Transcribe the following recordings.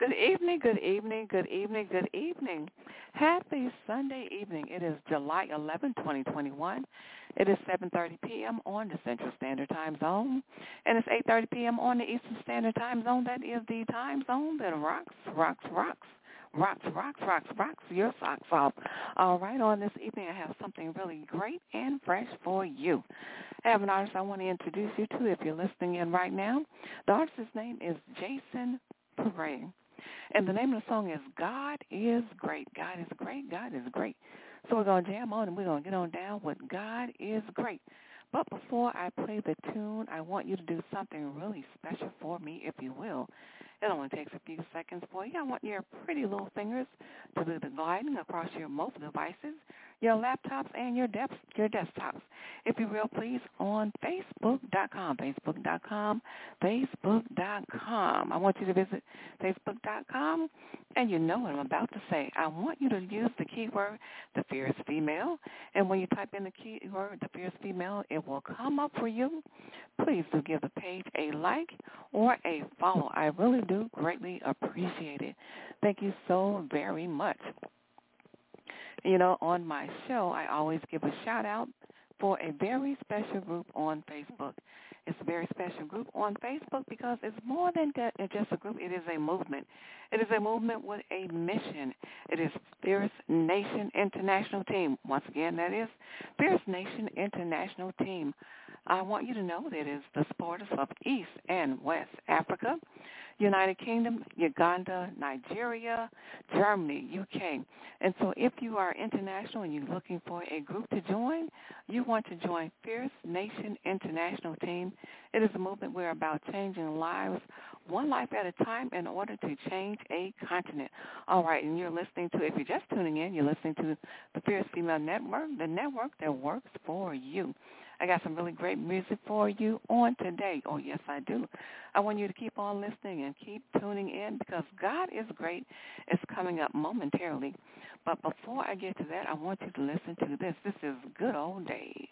Good evening, good evening, good evening, good evening. Happy Sunday evening. It is July 11, 2021. It is 7:30 p.m. on the Central Standard Time Zone, and it's 8:30 p.m. on the Eastern Standard Time Zone. That is the time zone that rocks your socks off. All right, on this evening I have something really great and fresh for you. I have an artist I want to introduce you to if you're listening in right now. The artist's name is Jason Paray. And the name of the song is God is Great. God is great. God is great. So we're going to jam on and we're going to get on down with God is Great. But before I play the tune, I want you to do something really special for me, if you will. It only takes a few seconds for you. I want your pretty little fingers to do the gliding across your mobile devices, your laptops, and your desktops. If you will, please, on Facebook.com. I want you to visit Facebook.com, and you know what I'm about to say. I want you to use the keyword, The Fierce Female, and when you type in the keyword, The Fierce Female, it will come up for you. Please do give the page a like or a follow. I really do greatly appreciate it. Thank you so very much. You know, on my show, I always give a shout-out for a very special group on Facebook. It's a very special group on Facebook because it's more than just a group. It is a movement. It is a movement with a mission. It is Fierce Nation International Team. Once again, that is Fierce Nation International Team. I want you to know that it is the supporters of East and West Africa, United Kingdom, Uganda, Nigeria, Germany, UK. And so if you are international and you're looking for a group to join, you want to join Fierce Nation International Team. It is a movement we're about changing lives, one life at a time, in order to change a continent. All right, and you're listening to, if you're just tuning in, you're listening to the Fierce Female Network, the network that works for you. I got some really great music for you on today. Oh, yes, I do. I want you to keep on listening and keep tuning in because God is Great is coming up momentarily. But before I get to that, I want you to listen to this. This is Good Old Days.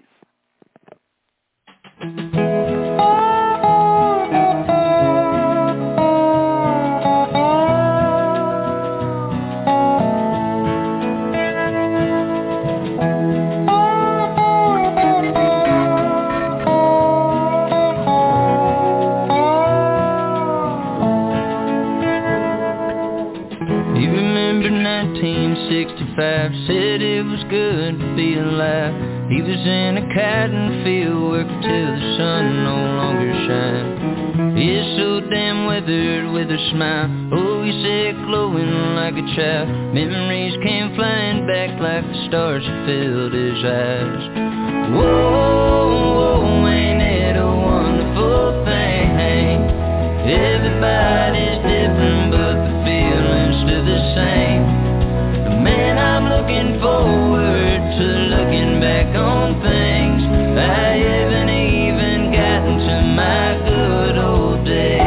You remember 1965, said it was good to be alive. He was in a cotton field working till the sun no longer shine. He's so damn weathered with a smile, oh, he said glowing like a child. Memories came flying back like the stars that filled his eyes. Whoa, whoa, ain't it a wonderful thing? Everybody's different but the feeling's still the same. Man, I'm looking forward to looking back on things. I haven't even gotten to my good old days.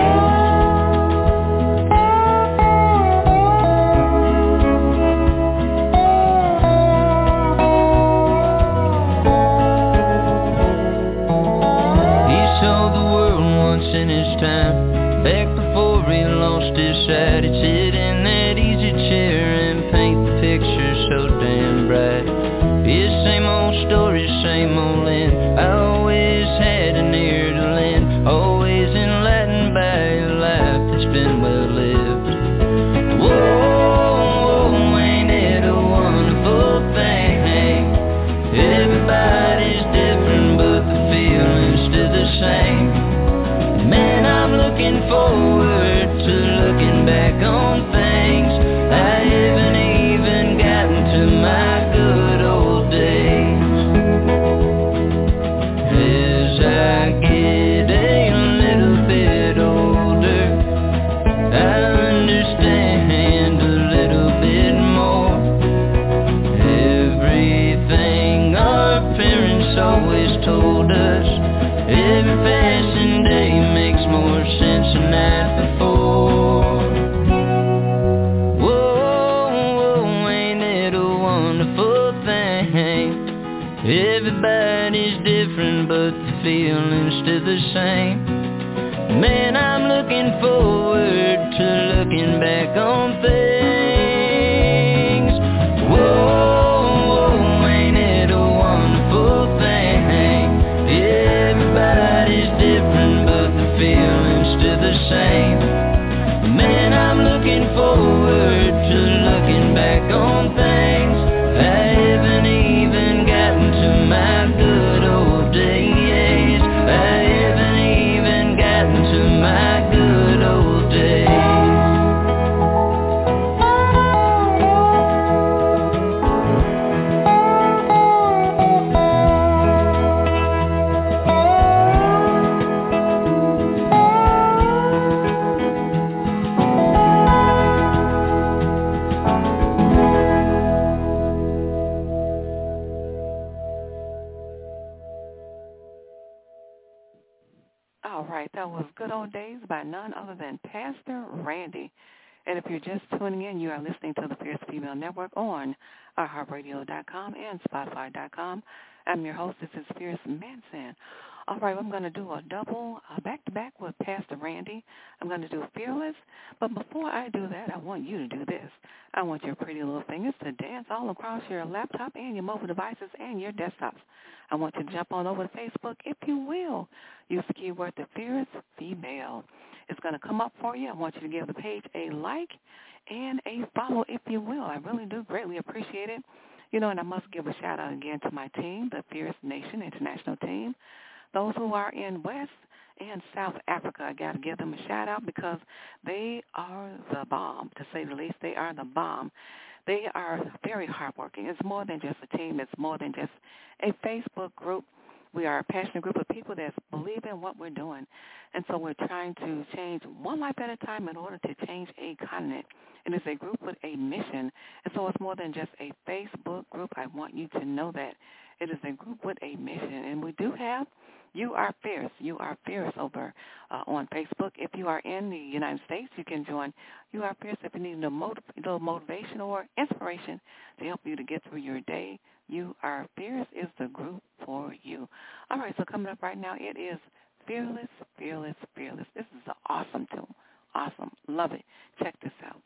He saw the world once in his time, back before he lost his sight. He'd sit in that easy chair and paint the picture so damn bright. His same old story, same old end. I always had an ear to lend, always enlightened by a life that's been well lived. Whoa, whoa, ain't it a wonderful thing? Everybody's different but the feeling's still the same. Man, I'm looking forward to looking back on things. I haven't even gotten to my good old days. As I get a little bit older, I understand a little bit more. Everything our parents always told us, every passing day makes more sense than that before. Whoa, whoa, ain't it a wonderful thing? Everybody's different but the feeling's still the same. Man, I'm looking forward to looking looking back on things. Whoa, ain't it a wonderful thing? Everybody's different, but the feeling's still the same. Man, I'm looking forward to looking back on things. I haven't even gotten to my good old days. I haven't even gotten to my good old days. All right, that was Good Old Days by none other than Pastor Randy. And if you're just tuning in, you are listening to the Fierce Female Network on iHeartRadio.com and Spotify.com. I'm your host. This is Fierce Manson. All right, I'm going to do a double back-to-back with Pastor Randy. I'm going to do Fearless. But before I do that, I want you to do this. I want your pretty little fingers to dance all across your laptop and your mobile devices and your desktops. I want you to jump on over to Facebook, if you will. Use the keyword The Fierce Female. It's going to come up for you. I want you to give the page a like and a follow, if you will. I really do greatly appreciate it. You know, and I must give a shout-out again to my team, the Fierce Nation International team. Those who are in West and South Africa, I got to give them a shout-out because they are the bomb, to say the least. They are the bomb. They are very hardworking. It's more than just a team. It's more than just a Facebook group. We are a passionate group of people that believe in what we're doing. And so we're trying to change one life at a time in order to change a continent. And it's a group with a mission. And so it's more than just a Facebook group. I want you to know that. It is a group with a mission. And we do have You Are Fierce. You Are Fierce over on Facebook. If you are in the United States, you can join You Are Fierce if you need a little motivation or inspiration to help you to get through your day. You Are Fierce is the group for you. All right, so coming up right now, it is Fearless, Fearless, Fearless. This is an awesome tune. Awesome. Love it. Check this out.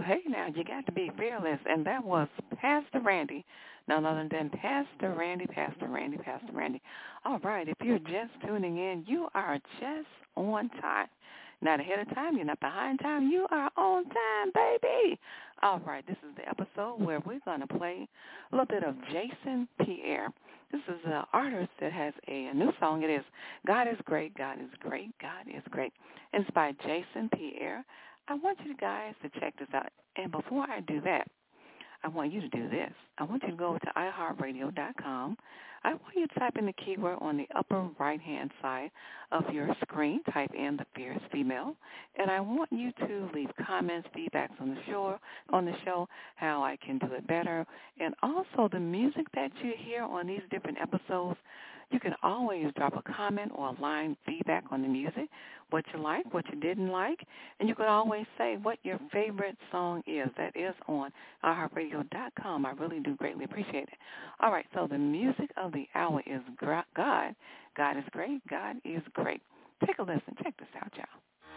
hey now, you got to be fearless. And that was Pastor Randy, none other than Pastor Randy. All right, if you're just tuning in, you are just on time. Not ahead of time, you're not behind time, you are on time, baby. All right, this is the episode where we're going to play a little bit of Jason Pierre. This is an artist that has a new song. It is God is Great, God is Great, God is Great. And it's by Jason Pierre. I want you guys to check this out. And before I do that, I want you to do this. I want you to go to iHeartRadio.com. I want you to type in the keyword on the upper right-hand side of your screen. Type in The Fierce Female. And I want you to leave comments, feedbacks on the show, how I can do it better. And also the music that you hear on these different episodes, you can always drop a comment or a line feedback on the music, what you like, what you didn't like, and you can always say what your favorite song is. That is on iHeartRadio.com. I really do greatly appreciate it. All right, so the music of the hour is God. God is great. God is great. Take a listen. Check this out, y'all.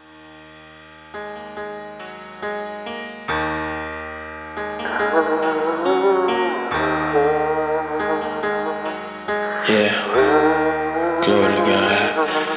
Yeah, glory to God.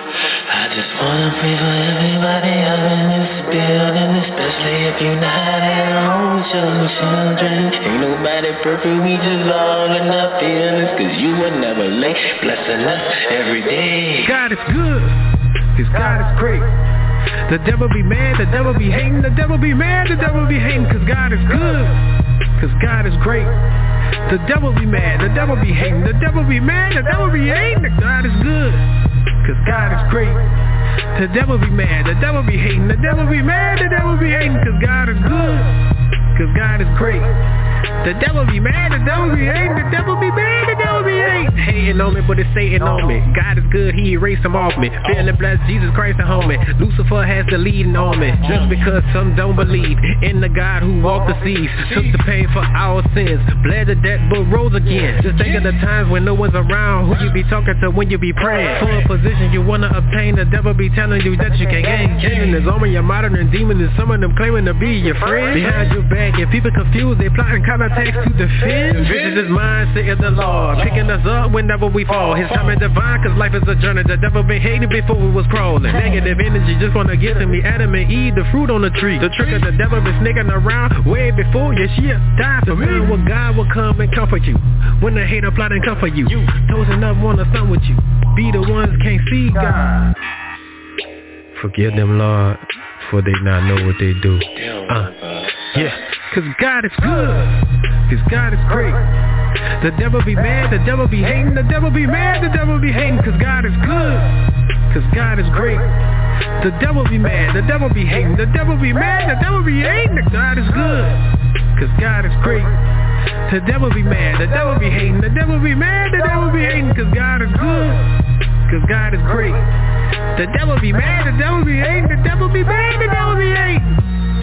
I just wanna pray for everybody up in this building, especially if you're not at home with your children. Ain't nobody perfect, we just all in our feelings, cause you were never late, blessing us every day. God is good, cause God is great. The devil be mad, the devil be hating, the devil be mad, the devil be hating, cause God is good, cause God is great. The devil be mad, the devil be hating, the devil be mad, the devil be hating, that God is good, cause God is great. The devil be mad, the devil be hating, the devil be mad, the devil be hating, cause God is good, cause God is great. The devil be mad, the devil be hating, the devil be mad, the devil be hating. Hating on me, but it's Satan on me. God is good, he erased him off me. Feeling blessed, Jesus Christ a homie. Lucifer has the leading on me. Just because some don't believe in the God who walked the seas, took the pain for our sins, bled to death but rose again. Just think of the times when no one's around, who you be talking to when you be praying. For a position you wanna obtain, the devil be telling you that you can't gain. Satan is on me, you're monitoring demons, and some of them claiming to be your friend. Behind your back, if people confused, they plotting counterattacks to defend. This is mine, saith the Lord, picking us up whenever we fall. His time is divine, cause life is a journey. The devil been hating before we was crawling. Negative energy just wanna get to me. Adam and Eve, the fruit on the tree. The trick of the devil been sneaking around way before Yeshua died for me. When God will come and comfort you, when the hater plot and comfort you, those enough wanna stand with you, be the ones can't see God. Forgive them, Lord, for they not know what they do. Yeah, cause God is good, cause God is great. The devil be mad, the devil be hating, the devil be mad, the devil be hating, cause God is good, cause God is great. The devil be mad, the devil be hating, the devil be mad, the devil be hating, that God is good, cause God is great. The devil be mad, the devil be hating, the devil be mad, the devil be hating, cause God is good, cause God is great. The devil be mad, the devil be hating, the devil be mad, the devil be hating.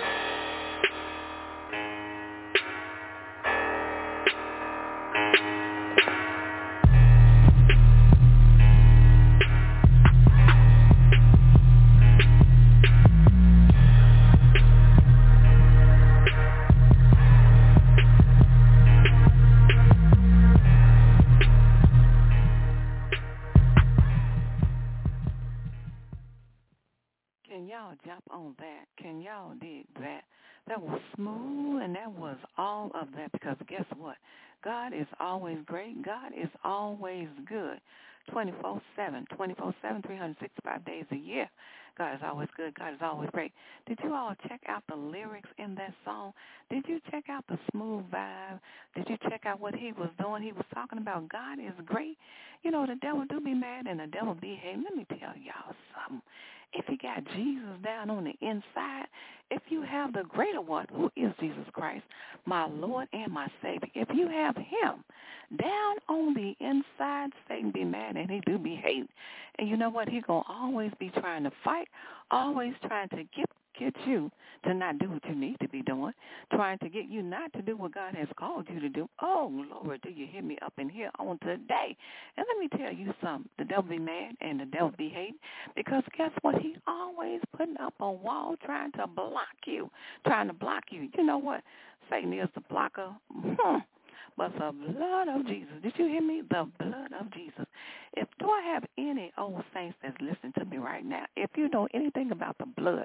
Jump on that. Can y'all dig that? That was smooth, and that was all of that, because guess what? God is always great. God is always good. 24/7, 365 days a year. God is always good. God is always great. Did you all check out the lyrics in that song? Did you check out the smooth vibe? Did you check out what he was doing? He was talking about God is great. You know, the devil do be mad and the devil be hating. Let me tell y'all something. If you got Jesus down on the inside, if you have the greater one, who is Jesus Christ, my Lord and my Savior, if you have him down on the inside, Satan be mad and he do be hating. And you know what? He going to always be trying to fight, always trying to get you to not do what you need to be doing, trying to get you not to do what God has called you to do. Oh, Lord, do you hear me up in here on today? And let me tell you something. The devil be mad and the devil be hating, because guess what? He's always putting up a wall trying to block you. You know what? Satan is the blocker. But the blood of Jesus. Did you hear me? The blood of Jesus. Do I have any old saints that's listening to me right now? If you know anything about the blood,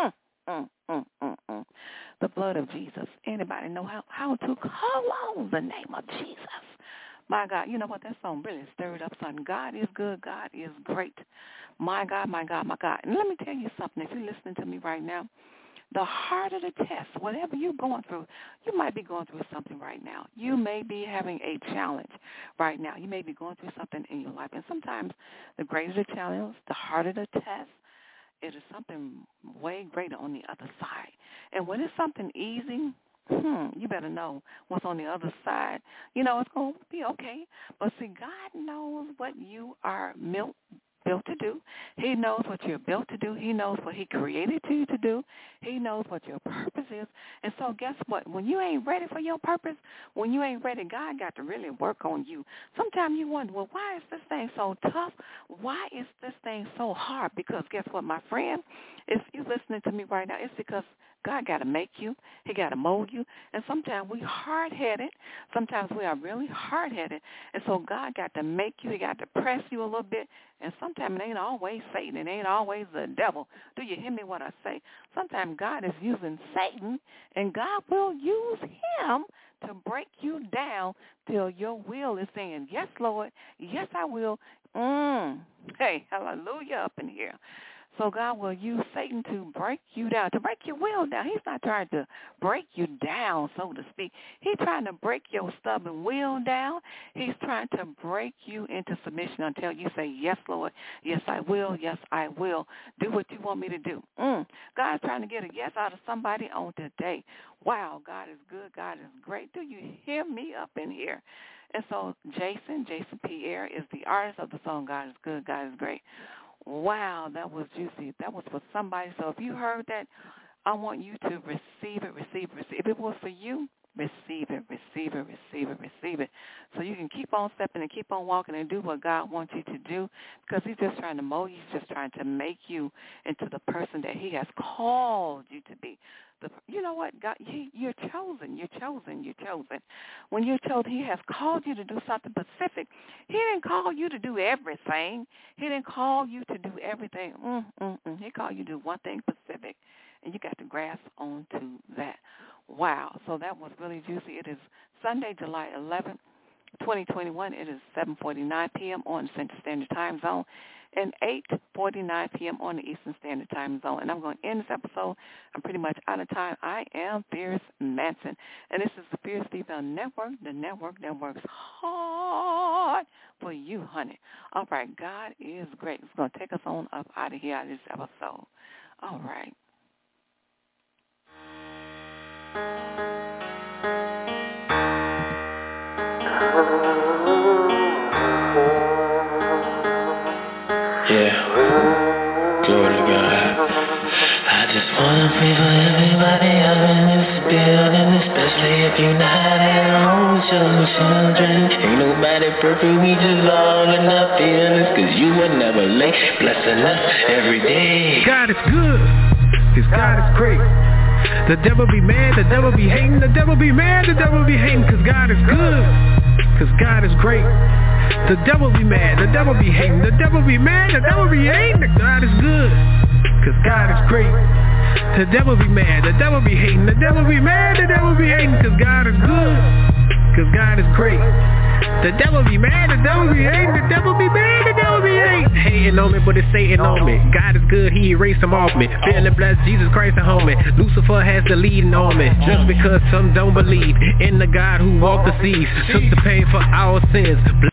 the blood of Jesus. Anybody know how to call on the name of Jesus? My God, you know what? That song really stirred up something. God is good. God is great. My God, my God, my God. And let me tell you something. If you're listening to me right now, the harder the test, whatever you're going through, you might be going through something right now. You may be having a challenge right now. You may be going through something in your life. And sometimes the greater the challenge, the harder the test, it is something way greater on the other side. And when it's something easy, you better know what's on the other side. You know, it's going to be okay. But see, God knows what you are built to do. He knows what you're built to do. He knows what he created you to do. He knows what your purpose is. And so guess what? When you ain't ready for your purpose, when you ain't ready, God got to really work on you. Sometimes you wonder, well, why is this thing so tough? Why is this thing so hard? Because guess what, my friend? If you're listening to me right now, it's because God got to make you. He got to mold you. And sometimes we hard-headed. Sometimes we are really hard-headed. And so God got to make you. He got to press you a little bit. And sometimes it ain't always Satan. It ain't always the devil. Do you hear me what I say? Sometimes God is using Satan, and God will use him to break you down till your will is saying, yes, Lord, yes, I will. Hey, hallelujah up in here. So God will use Satan to break you down, to break your will down. He's not trying to break you down, so to speak. He's trying to break your stubborn will down. He's trying to break you into submission until you say, yes, Lord, yes, I will, yes, I will. Do what you want me to do. God's trying to get a yes out of somebody on today. Wow, God is good. God is great. Do you hear me up in here? And so Jason Pierre is the artist of the song God is Good, God is Great. Wow, that was juicy. That was for somebody. So if you heard that, I want you to receive it. If it was for you, receive it. So you can keep on stepping and keep on walking and do what God wants you to do, because he's just trying to mold you. He's just trying to make you into the person that he has called you to be. You know what, God, you're chosen. When you're chosen, he has called you to do something specific. He didn't call you to do everything. He didn't call you to do everything. He called you to do one thing specific, and you got to grasp onto that. Wow. So that was really juicy. It is Sunday, July 11th, 2021. It is 7:49 p.m. on the Central Standard Time Zone and 8:49 p.m. on the Eastern Standard Time Zone. And I'm going to end this episode. I'm pretty much out of time. I am Fierce Manson, and this is the Fierce Female Network, the network that works hard for you, honey. All right, God is great. It's going to take us on up out of here out of this episode. All right. Yeah, glory to God. I just wanna pray for everybody up in this building, especially if you're not at home with your children. Ain't nobody perfect, we just all in our feelings, cause you were never late, blessing us every day. God is good, cause God is great. The devil be mad, the devil be hating, the devil be mad, the devil be hating, cause God is good, cause God is great. The devil be mad, the devil be hating, the devil be mad, the devil be hating, God is good, cause God is great. The devil be mad, the devil be hating, the devil be mad, the devil be hating, cause God is good, cause God is great. The devil be mad, the devil be hating, the devil be mad, the devil be hating. Hating on me, but it's Satan on me. God is good, he erased him off me. Feeling blessed, Jesus Christ a homie. Lucifer has the leading on me. Just because some don't believe in the God who walked the seas, took the pain for our sins.